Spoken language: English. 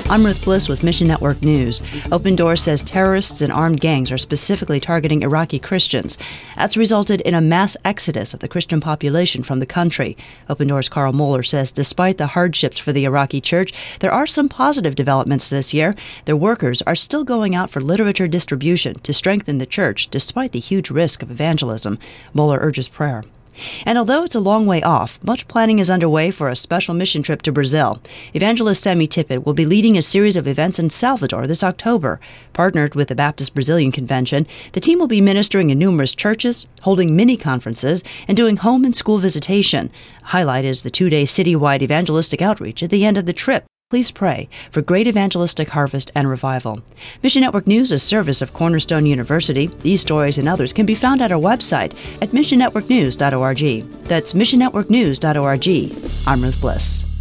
I'm Ruth Bliss with Mission Network News. Open Doors says terrorists and armed gangs are specifically targeting Iraqi Christians. That's resulted in a mass exodus of the Christian population from the country. Open Doors' Carl Moeller says despite the hardships for the Iraqi church, there are some positive developments this year. Their workers are still going out for literature distribution to strengthen the church despite the huge risk of evangelism. Moeller urges prayer. And although it's a long way off, much planning is underway for a special mission trip to Brazil. Evangelist Sammy Tippett will be leading a series of events in Salvador this October. Partnered with the Baptist Brazilian Convention, the team will be ministering in numerous churches, holding mini-conferences, and doing home and school visitation. Highlight is the 2-day citywide evangelistic outreach at the end of the trip. Please pray for great evangelistic harvest and revival. Mission Network News is a service of Cornerstone University. These stories and others can be found at our website at missionnetworknews.org. That's missionnetworknews.org. I'm Ruth Bliss.